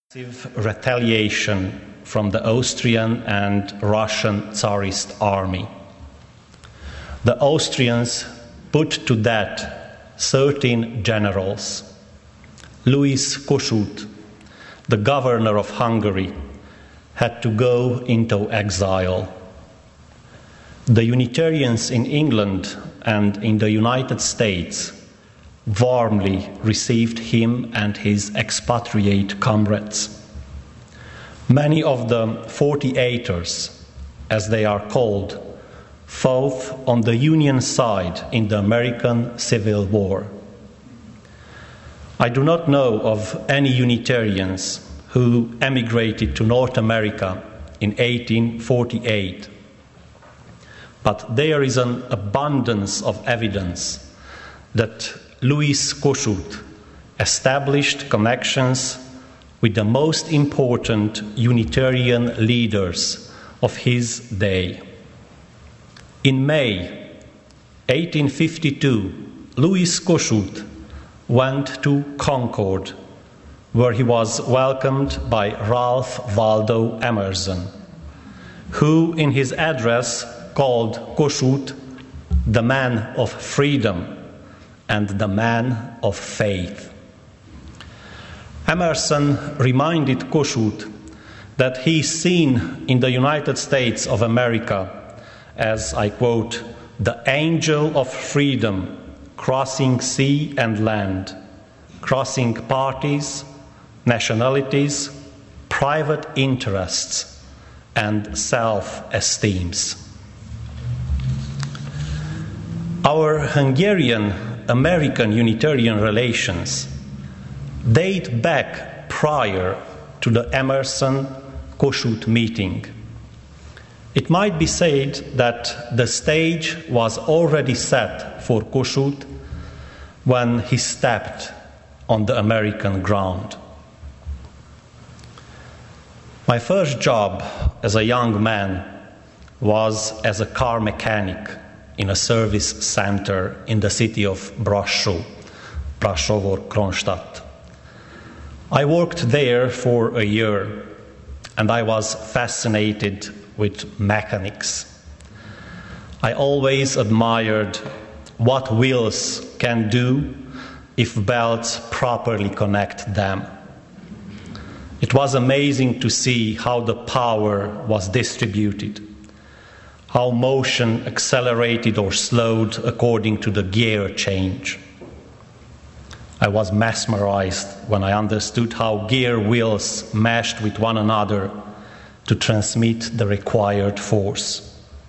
Retaliation from the Austrian and Russian Tsarist army. The Austrians put to death 13 generals. Louis Kossuth, the governor of Hungary, had to go into exile. The Unitarians in England and in the United States warmly received him and his expatriate comrades. Many of the 48ers, as they are called, fought on the Union side in the American Civil War. I do not know of any Unitarians who emigrated to North America in 1848, but there is an abundance of evidence that Louis Kossuth established connections with the most important Unitarian leaders of his day. In May 1852, Louis Kossuth went to Concord, where he was welcomed by Ralph Waldo Emerson, who in his address called Kossuth the man of freedom and the man of faith. Emerson reminded Kossuth that he is seen in the United States of America as, I quote, the angel of freedom crossing sea and land, crossing parties, nationalities, private interests, and self-esteems. Our Hungarian-American Unitarian relations date back prior to the Emerson-Kossuth meeting. It might be said that the stage was already set for Kossuth when he stepped on the American ground. My first job as a young man was as a car mechanic in a service center in the city of Brașov or Kronstadt. I worked there for a year, and I was fascinated with mechanics. I always admired what wheels can do if belts properly connect them. It was amazing to see how the power was distributed, how motion accelerated or slowed according to the gear change. I was mesmerized when I understood how gear wheels meshed with one another to transmit the required force.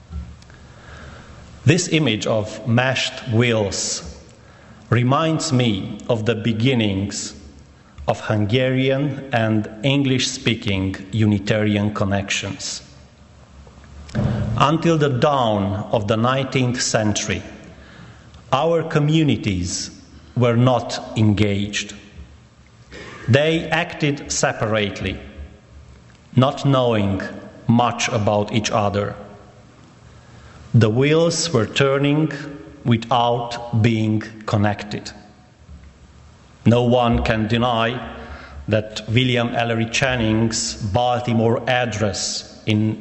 This image of meshed wheels reminds me of the beginnings of Hungarian and English-speaking Unitarian connections. Until the dawn of the 19th century, our communities were not engaged. They acted separately, not knowing much about each other. The wheels were turning without being connected. No one can deny that William Ellery Channing's Baltimore Address in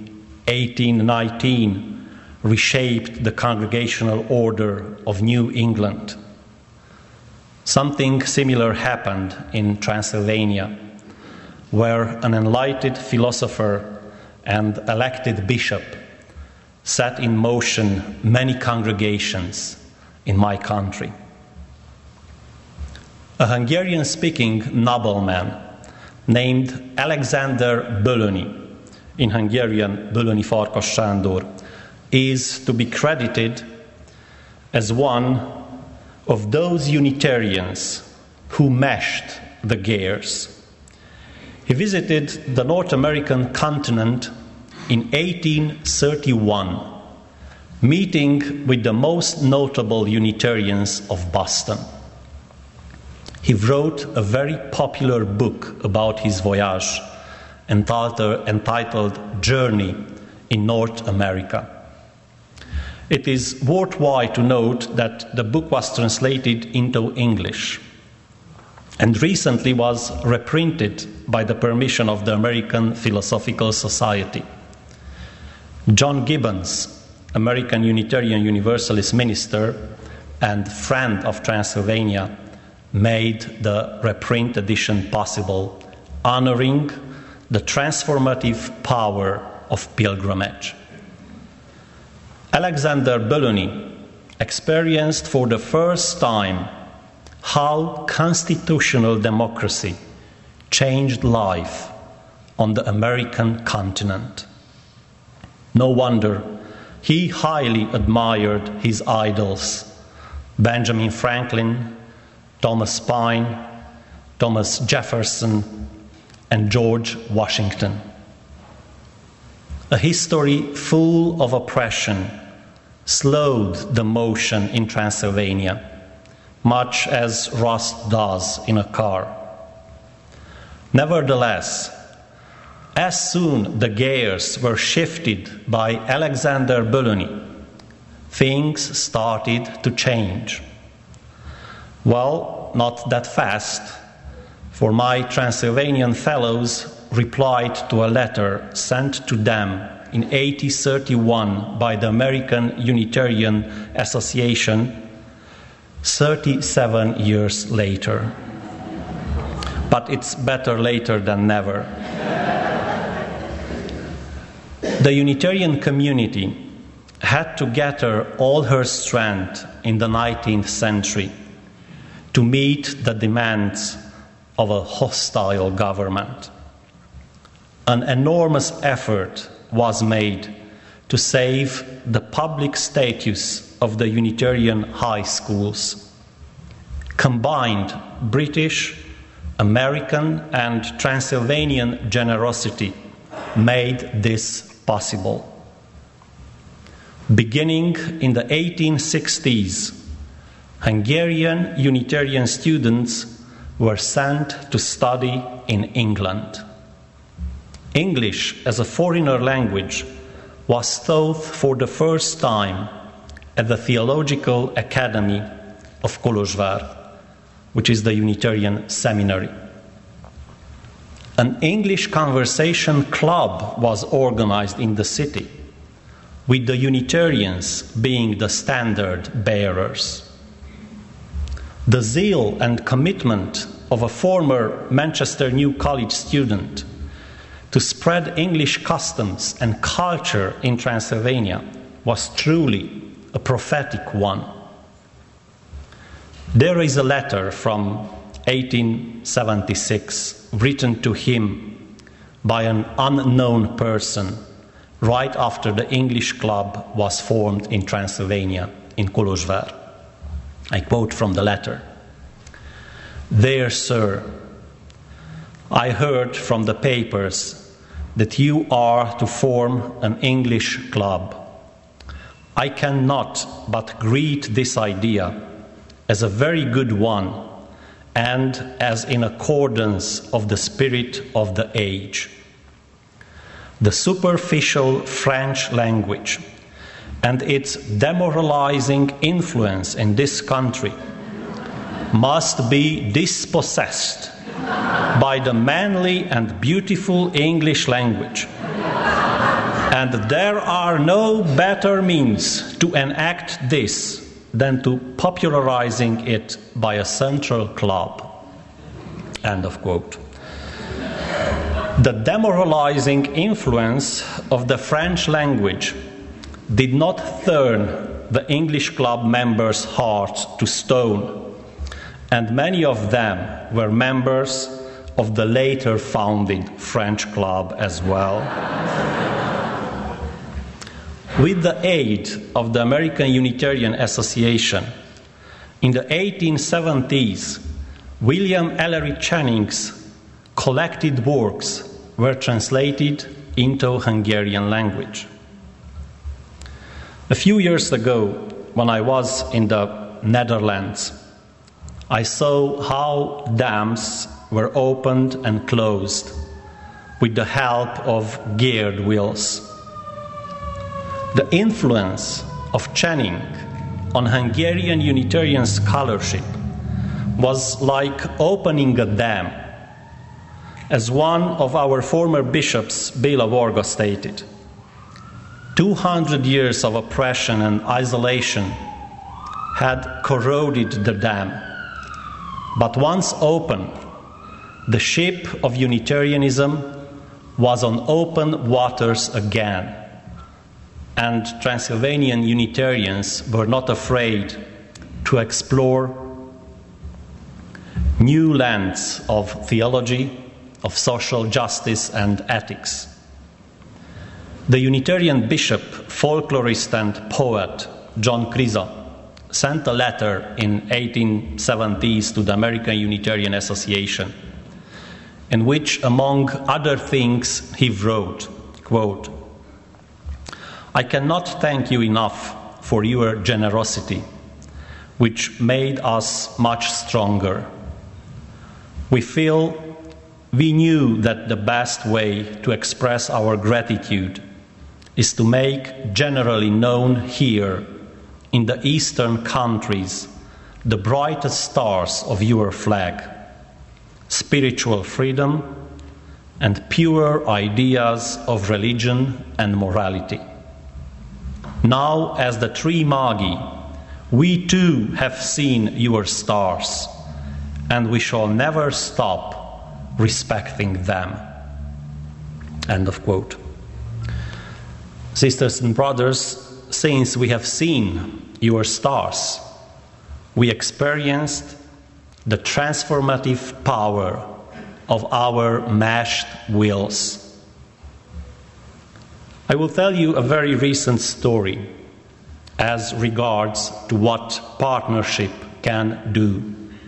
1819 reshaped the congregational order of New England. Something similar happened in Transylvania, where an enlightened philosopher and elected bishop set in motion many congregations in my country. A Hungarian-speaking nobleman named Alexander Bölöni, in Hungarian Bölöni Farkas Sándor, is to be credited as one of those Unitarians who meshed the gears. He visited the North American continent in 1831, meeting with the most notable Unitarians of Boston. He wrote a very popular book about his voyage, entitled Journey in North America. It is worthwhile to note that the book was translated into English. and recently was reprinted by the permission of the American Philosophical Society. John Gibbons, American Unitarian Universalist minister and friend of Transylvania, made the reprint edition possible, honoring the transformative power of pilgrimage. Alexander Belloni experienced for the first time how constitutional democracy changed life on the American continent. No wonder he highly admired his idols, Benjamin Franklin, Thomas Paine, Thomas Jefferson, and George Washington. A history full of oppression slowed the motion in Transylvania, much as rust does in a car. Nevertheless, as soon the gears were shifted by Alexander Belloni, things started to change. Well, not that fast, for my Transylvanian fellows replied to a letter sent to them in 1831 by the American Unitarian Association 37 years later. But it's better later than never. The Unitarian community had to gather all her strength in the 19th century to meet the demands of a hostile government. An enormous effort was made to save the public status of the Unitarian high schools. Combined British, American, and Transylvanian generosity made this possible. Beginning in the 1860s, Hungarian Unitarian students were sent to study in England. English as a foreigner language was taught for the first time at the Theological Academy of Kolozsvár, which is the Unitarian seminary. An English conversation club was organized in the city, with the Unitarians being the standard bearers. The zeal and commitment of a former Manchester New College student to spread English customs and culture in Transylvania was truly a prophetic one. There is a letter from 1876 written to him by an unknown person right after the English club was formed in Transylvania, in Kolozsvár. I quote from the letter. "Dear sir, I heard from the papers that you are to form an English club. I cannot but greet this idea as a very good one and as in accordance of the spirit of the age. The superficial French language and its demoralizing influence in this country must be dispossessed by the manly and beautiful English language. And there are no better means to enact this than to popularizing it by a central club." End of quote. The demoralizing influence of the French language did not turn the English club members' hearts to stone, and many of them were members of the later founded French club as well. With the aid of the American Unitarian Association, in the 1870s, William Ellery Channing's collected works were translated into Hungarian language. A few years ago, when I was in the Netherlands, I saw how dams were opened and closed with the help of geared wheels. The influence of Channing on Hungarian Unitarian scholarship was like opening a dam, as one of our former bishops, Béla Varga, stated. 200 years of oppression and isolation had corroded the dam, but once open, the ship of Unitarianism was on open waters again, and Transylvanian Unitarians were not afraid to explore new lands of theology, of social justice and ethics. The Unitarian bishop, folklorist and poet John Kriza sent a letter in 1870s to the American Unitarian Association, in which, among other things, he wrote, quote, "I cannot thank you enough for your generosity, which made us much stronger. We knew that the best way to express our gratitude is to make generally known here in the eastern countries the brightest stars of your flag, spiritual freedom and pure ideas of religion and morality. Now, as the Three Magi, we too have seen your stars, and we shall never stop respecting them." End of quote. Sisters and brothers, since we have seen your stars, we experienced the transformative power of our meshed wills. I will tell you a very recent story as regards to what partnership can do.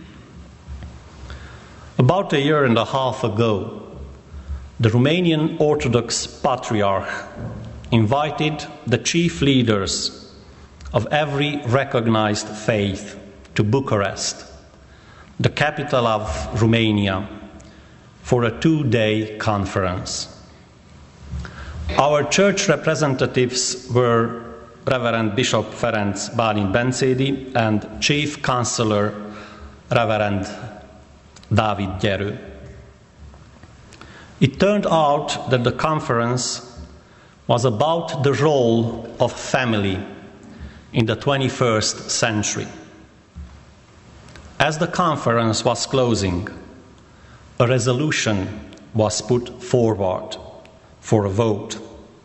About a year and a half ago, the Romanian Orthodox Patriarch invited the chief leaders of every recognized faith to Bucharest, the capital of Romania, for a 2-day conference. Our church representatives were Reverend Bishop Ferenc Bálint Bencédi and Chief Counselor Reverend Dávid Gyerő. It turned out that the conference was about the role of family in the 21st century. As the conference was closing, a resolution was put forward for a vote.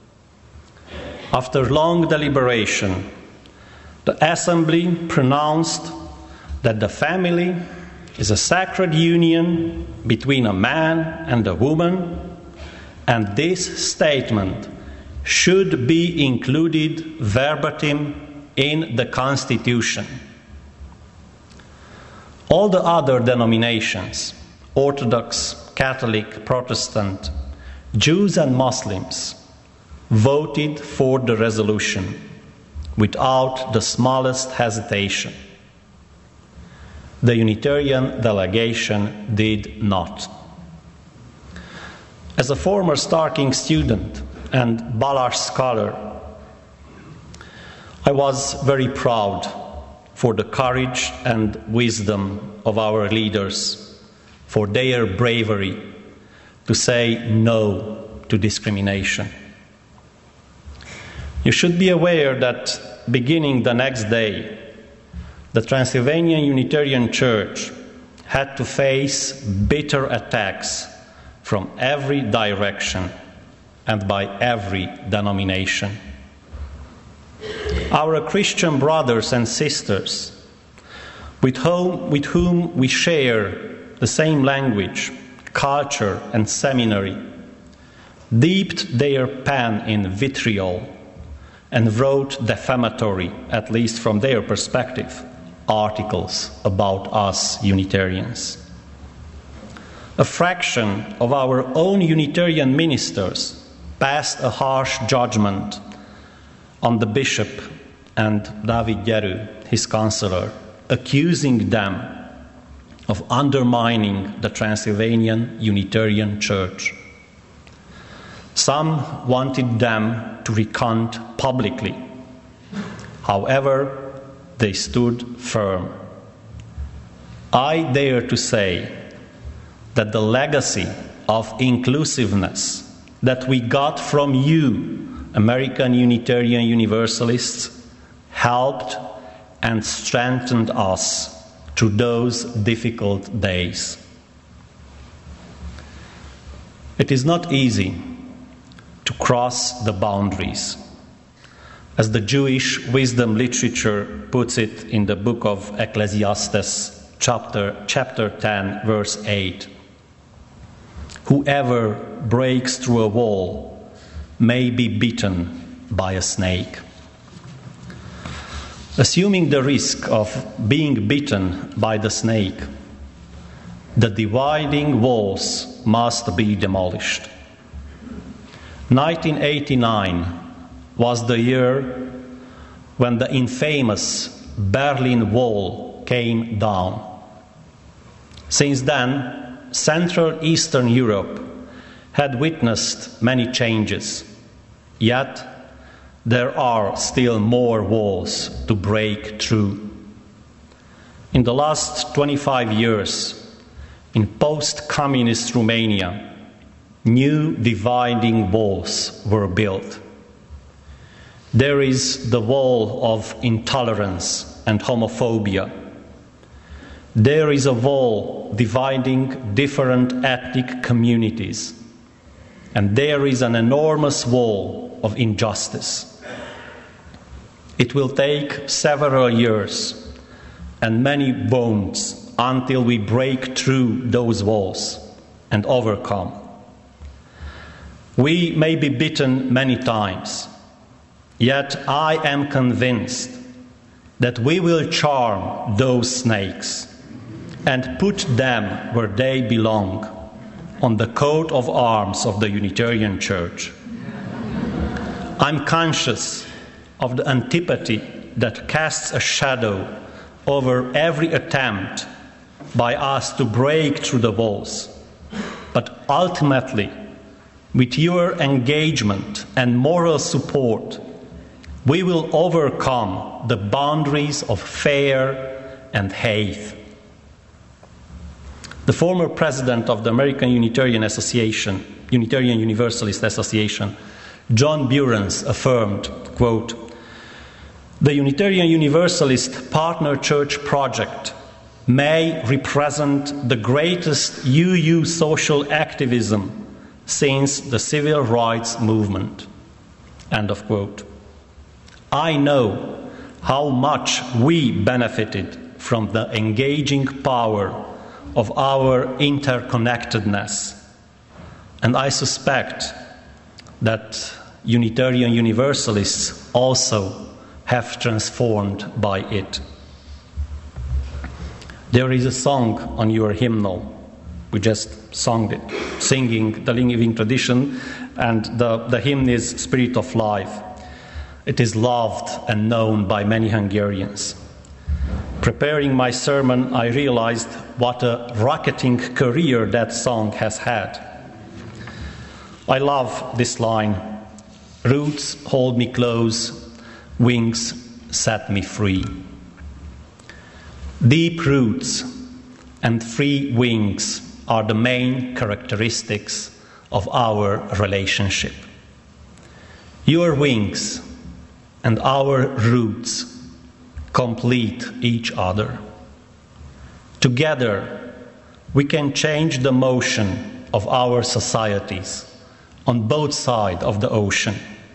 After long deliberation, the Assembly pronounced that the family is a sacred union between a man and a woman, and this statement should be included verbatim in the Constitution. All the other denominations, Orthodox, Catholic, Protestant, Jews and Muslims, voted for the resolution without the smallest hesitation. The Unitarian delegation did not. As a former Starking student and Balázs scholar, I was very proud for the courage and wisdom of our leaders, for their bravery to say no to discrimination. You should be aware that beginning the next day, the Transylvanian Unitarian Church had to face bitter attacks from every direction and by every denomination. Our Christian brothers and sisters, with whom we share the same language, culture, and seminary, dipped their pen in vitriol and wrote defamatory, at least from their perspective, articles about us Unitarians. A fraction of our own Unitarian ministers passed a harsh judgment on the bishop and Dávid Gyerő, his counselor, accusing them of undermining the Transylvanian Unitarian Church. Some wanted them to recant publicly. However, they stood firm. I dare to say that the legacy of inclusiveness that we got from you, American Unitarian Universalists, helped and strengthened us through those difficult days. It is not easy to cross the boundaries. As the Jewish wisdom literature puts it in the book of Ecclesiastes, chapter 10, verse 8, whoever breaks through a wall may be bitten by a snake. Assuming the risk of being bitten by the snake, the dividing walls must be demolished. 1989 was the year when the infamous Berlin Wall came down. Since then, Central Eastern Europe had witnessed many changes, yet there are still more walls to break through. In the last 25 years, in post-communist Romania, new dividing walls were built. There is the wall of intolerance and homophobia. There is a wall dividing different ethnic communities. And there is an enormous wall of injustice. It will take several years and many wounds until we break through those walls and overcome. We may be bitten many times, yet I am convinced that we will charm those snakes and put them where they belong, on the coat of arms of the Unitarian Church. I'm conscious of the antipathy that casts a shadow over every attempt by us to break through the walls. But ultimately, with your engagement and moral support, we will overcome the boundaries of fear and hate. The former president of the American Unitarian Universalist Association, John Burens, affirmed, quote, "The Unitarian Universalist Partner Church Project may represent the greatest UU social activism since the civil rights movement." End of quote. I know how much we benefited from the engaging power of our interconnectedness, and I suspect that Unitarian Universalists also have transformed by it. There is a song on your hymnal. We just singing the living tradition, and the hymn is Spirit of Life. It is loved and known by many Hungarians. Preparing my sermon, I realized what a rocketing career that song has had. I love this line, "Roots hold me close, wings set me free." Deep roots and free wings are the main characteristics of our relationship. Your wings and our roots complete each other. Together, we can change the motion of our societies on both sides of the ocean.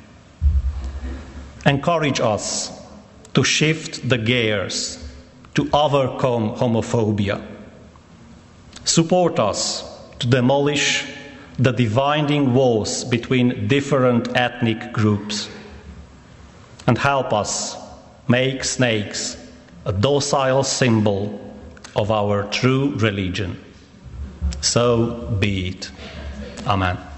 Encourage us to shift the gears to overcome homophobia. Support us to demolish the dividing walls between different ethnic groups, and help us make snakes a docile symbol of our true religion. So be it. Amen.